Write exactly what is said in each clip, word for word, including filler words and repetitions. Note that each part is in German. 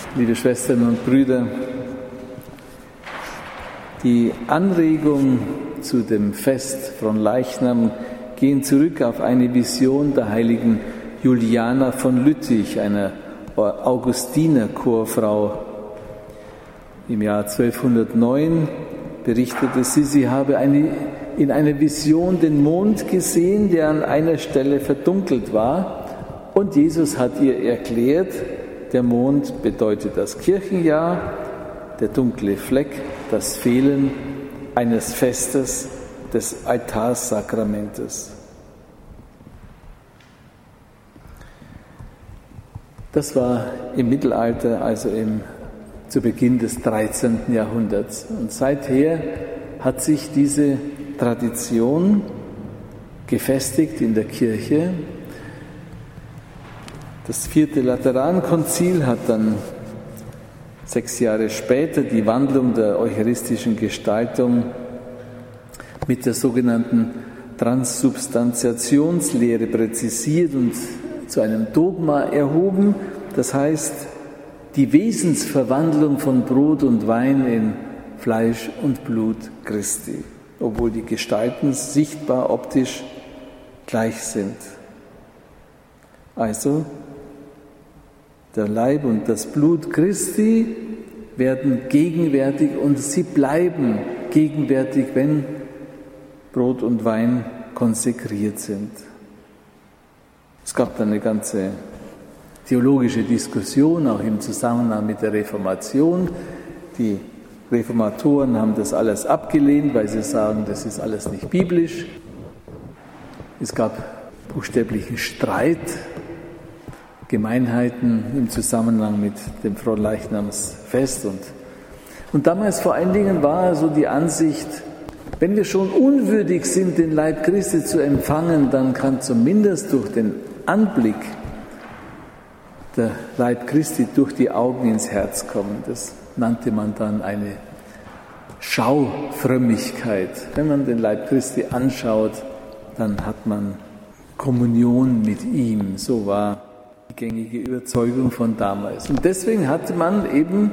Liebe Schwestern und Brüder, die Anregung zu dem Fest Fronleichnam gehen zurück auf eine Vision der heiligen Juliana von Lüttich, einer Augustinerchorfrau. Im Jahr zwölfhundertneun berichtete sie, sie habe eine, in einer Vision den Mond gesehen, der an einer Stelle verdunkelt war. Und Jesus hat ihr erklärt, der Mond bedeutet das Kirchenjahr, der dunkle Fleck das Fehlen eines Festes des Altarsakramentes. Das war im Mittelalter, also im, zu Beginn des dreizehnten Jahrhunderts. Und seither hat sich diese Tradition gefestigt in der Kirche. Das vierte Laterankonzil hat dann sechs Jahre später die Wandlung der eucharistischen Gestaltung mit der sogenannten Transsubstantiationslehre präzisiert und zu einem Dogma erhoben. Das heißt, die Wesensverwandlung von Brot und Wein in Fleisch und Blut Christi, obwohl die Gestalten sichtbar optisch gleich sind. Also, der Leib und das Blut Christi werden gegenwärtig und sie bleiben gegenwärtig, wenn Brot und Wein konsekriert sind. Es gab dann eine ganze theologische Diskussion, auch im Zusammenhang mit der Reformation. Die Reformatoren haben das alles abgelehnt, weil sie sagen, das ist alles nicht biblisch. Es gab buchstäblichen Streit, Gemeinheiten im Zusammenhang mit dem Fronleichnamsfest. Und, und damals vor allen Dingen war so die Ansicht, wenn wir schon unwürdig sind, den Leib Christi zu empfangen, dann kann zumindest durch den Anblick der Leib Christi durch die Augen ins Herz kommen. Das nannte man dann eine Schaufrömmigkeit. Wenn man den Leib Christi anschaut, dann hat man Kommunion mit ihm. So war die gängige Überzeugung von damals. Und deswegen hatte man eben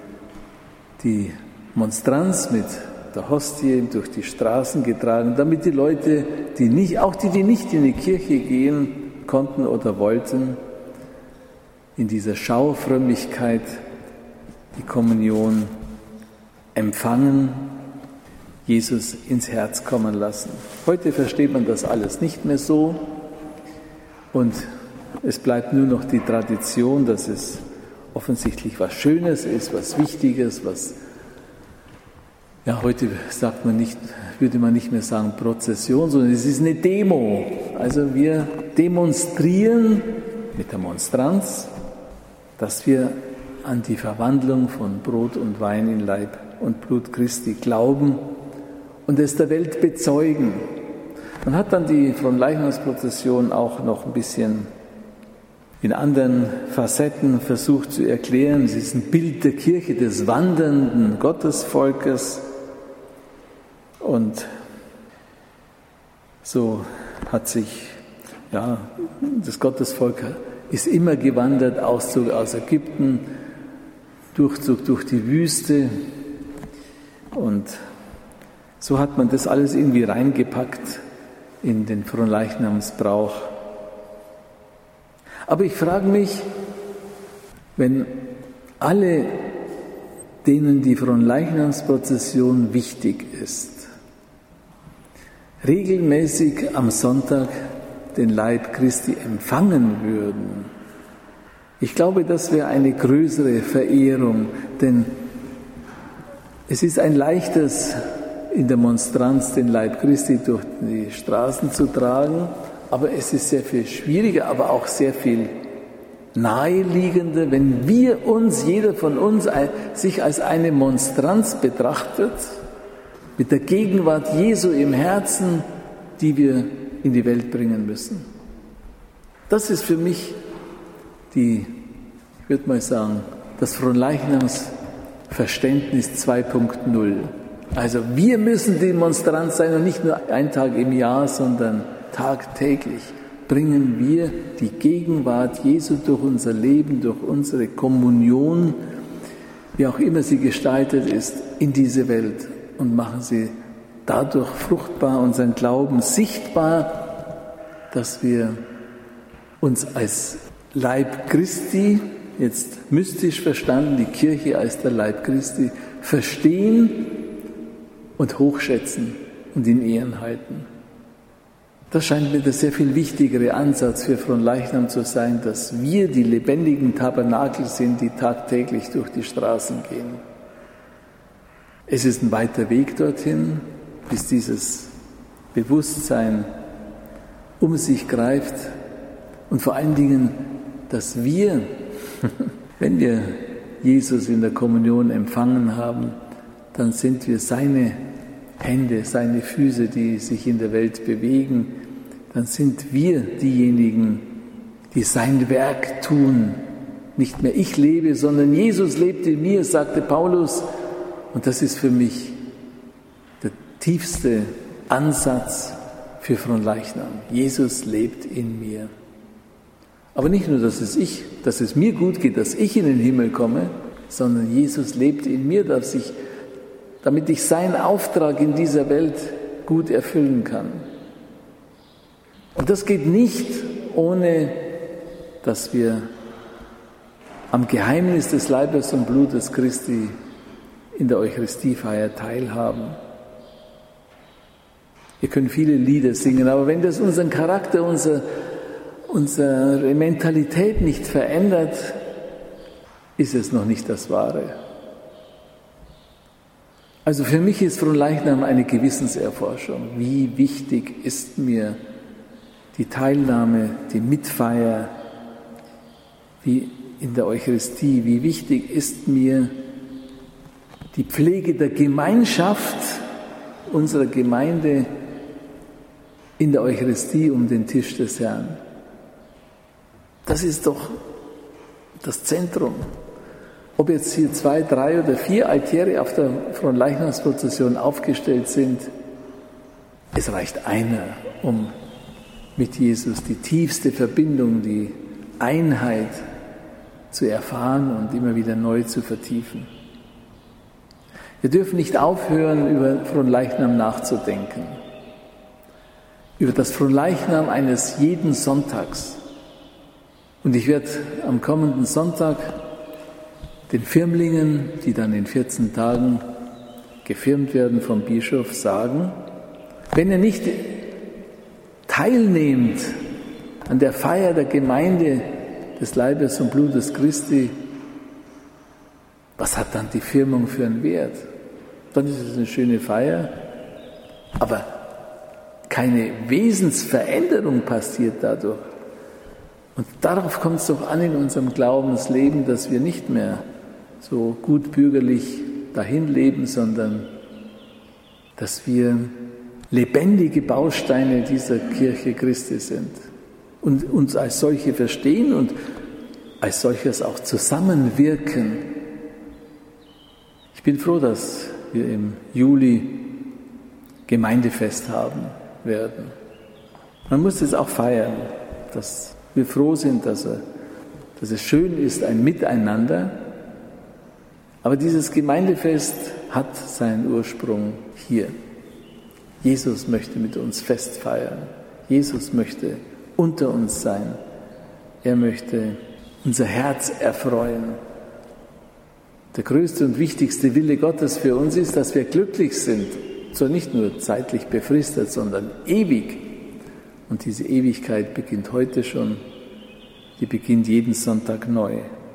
die Monstranz mit der Hostie durch die Straßen getragen, damit die Leute, die nicht, auch die, die nicht in die Kirche gehen konnten oder wollten, in dieser Schaufrömmigkeit die Kommunion empfangen, Jesus ins Herz kommen lassen. Heute versteht man das alles nicht mehr so und es bleibt nur noch die Tradition, dass es offensichtlich was Schönes ist, was Wichtiges, was, ja, heute sagt man nicht, würde man nicht mehr sagen Prozession, sondern es ist eine Demo. Also wir demonstrieren mit der Monstranz, dass wir an die Verwandlung von Brot und Wein in Leib und Blut Christi glauben und es der Welt bezeugen. Man hat dann die Fronleichnamsprozession auch noch ein bisschen in anderen Facetten versucht zu erklären. Es ist ein Bild der Kirche, des wandernden Gottesvolkes. Und so hat sich, ja, das Gottesvolk ist immer gewandert, Auszug aus Ägypten, Durchzug durch die Wüste. Und so hat man das alles irgendwie reingepackt in den Fronleichnamsbrauch. Aber ich frage mich, wenn alle, denen die Fronleichnamsprozession wichtig ist, regelmäßig am Sonntag den Leib Christi empfangen würden, ich glaube, das wäre eine größere Verehrung, denn es ist ein leichtes, in der Monstranz den Leib Christi durch die Straßen zu tragen, aber es ist sehr viel schwieriger, aber auch sehr viel naheliegender, wenn wir uns, jeder von uns, sich als eine Monstranz betrachtet, mit der Gegenwart Jesu im Herzen, die wir in die Welt bringen müssen. Das ist für mich die, ich würde mal sagen, das Fronleichnamsverständnis zwei Punkt null. Also wir müssen die Monstranz sein und nicht nur ein Tag im Jahr, sondern tagtäglich. bringen wir die Gegenwart Jesu durch unser Leben, durch unsere Kommunion, wie auch immer sie gestaltet ist, in diese Welt und machen sie dadurch fruchtbar, unseren Glauben sichtbar, dass wir uns als Leib Christi, jetzt mystisch verstanden, die Kirche als der Leib Christi, verstehen und hochschätzen und in Ehren halten. Das scheint mir der sehr viel wichtigere Ansatz für Fronleichnam zu sein, dass wir die lebendigen Tabernakel sind, die tagtäglich durch die Straßen gehen. Es ist ein weiter Weg dorthin, bis dieses Bewusstsein um sich greift und vor allen Dingen, dass wir, wenn wir Jesus in der Kommunion empfangen haben, dann sind wir seine Hände, seine Füße, die sich in der Welt bewegen, dann sind wir diejenigen, die sein Werk tun. Nicht mehr ich lebe, sondern Jesus lebt in mir, sagte Paulus. Und das ist für mich der tiefste Ansatz für Fronleichnam. Jesus lebt in mir. Aber nicht nur, dass es ich, dass es mir gut geht, dass ich in den Himmel komme, sondern Jesus lebt in mir, dass ich, damit ich seinen Auftrag in dieser Welt gut erfüllen kann. Und das geht nicht, ohne dass wir am Geheimnis des Leibes und Blutes Christi in der Eucharistiefeier teilhaben. Wir können viele Lieder singen, aber wenn das unseren Charakter, unser, unsere Mentalität nicht verändert, ist es noch nicht das Wahre. Also für mich ist Fronleichnam eine Gewissenserforschung. Wie wichtig ist mir die Teilnahme, die Mitfeier, wie in der Eucharistie, wie wichtig ist mir die Pflege der Gemeinschaft unserer Gemeinde in der Eucharistie um den Tisch des Herrn. Das ist doch das Zentrum. Ob jetzt hier zwei, drei oder vier Altäre auf der Fronleichnamsprozession aufgestellt sind, es reicht einer, um mit Jesus die tiefste Verbindung, die Einheit zu erfahren und immer wieder neu zu vertiefen. Wir dürfen nicht aufhören, über Fronleichnam nachzudenken. Über das Fronleichnam eines jeden Sonntags. Und ich werde am kommenden Sonntag den Firmlingen, die dann in vierzehn Tagen gefirmt werden vom Bischof, sagen, wenn ihr nicht teilnehmt an der Feier der Gemeinde des Leibes und Blutes Christi, was hat dann die Firmung für einen Wert? Dann ist es eine schöne Feier, aber keine Wesensveränderung passiert dadurch. Und darauf kommt es doch an in unserem Glaubensleben, dass wir nicht mehr so gut bürgerlich dahin leben, sondern dass wir lebendige Bausteine dieser Kirche Christi sind und uns als solche verstehen und als solches auch zusammenwirken. Ich bin froh, dass wir im Juli Gemeindefest haben werden. Man muss es auch feiern, dass wir froh sind, dass, er, dass es schön ist, ein Miteinander. Aber dieses Gemeindefest hat seinen Ursprung hier. Jesus möchte mit uns Fest feiern. Jesus möchte unter uns sein. Er möchte unser Herz erfreuen. Der größte und wichtigste Wille Gottes für uns ist, dass wir glücklich sind. Zwar nicht nur zeitlich befristet, sondern ewig. Und diese Ewigkeit beginnt heute schon. Die beginnt jeden Sonntag neu.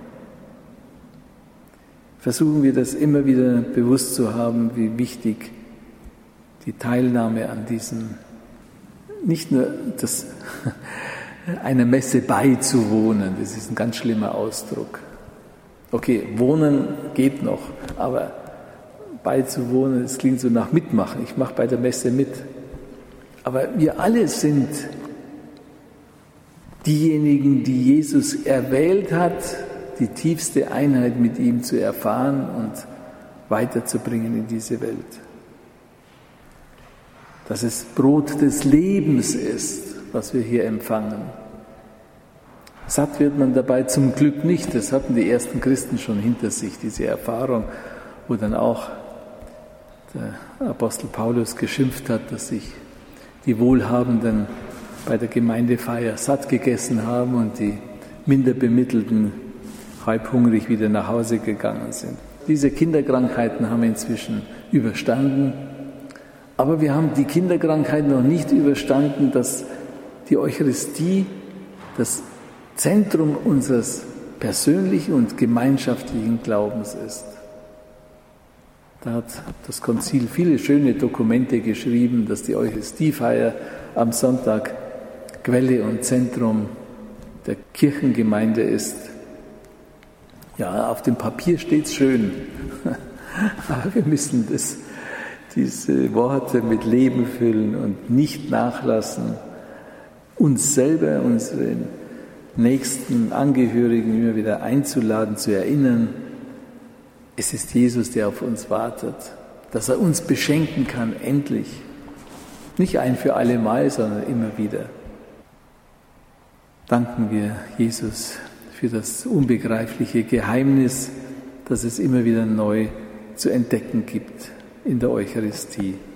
Versuchen wir das immer wieder bewusst zu haben, wie wichtig die Teilnahme an diesem, nicht nur das, einer Messe beizuwohnen, das ist ein ganz schlimmer Ausdruck. Okay, wohnen geht noch, aber beizuwohnen, das klingt so nach mitmachen. Ich mache bei der Messe mit. Aber wir alle sind diejenigen, die Jesus erwählt hat, die tiefste Einheit mit ihm zu erfahren und weiterzubringen in diese Welt. Dass es Brot des Lebens ist was wir hier empfangen. Satt wird man dabei zum Glück nicht. Das hatten die ersten Christen schon hinter sich, diese Erfahrung, wo dann auch der Apostel Paulus geschimpft hat, dass sich die Wohlhabenden bei der Gemeindefeier satt gegessen haben und die Minderbemittelten halbhungrig wieder nach Hause gegangen sind. Diese Kinderkrankheiten haben wir inzwischen überstanden, aber wir haben die Kinderkrankheiten noch nicht überstanden, dass die Eucharistie das Zentrum unseres persönlichen und gemeinschaftlichen Glaubens ist. Da hat das Konzil viele schöne Dokumente geschrieben, dass die Eucharistiefeier am Sonntag Quelle und Zentrum der Kirchengemeinde ist. Ja, auf dem Papier steht es schön, aber wir müssen das, diese Worte mit Leben füllen und nicht nachlassen, uns selber, unseren nächsten Angehörigen immer wieder einzuladen, zu erinnern, es ist Jesus, der auf uns wartet, dass er uns beschenken kann, endlich. Nicht ein für alle Mal, sondern immer wieder. Danken wir Jesus für das unbegreifliche Geheimnis, das es immer wieder neu zu entdecken gibt in der Eucharistie.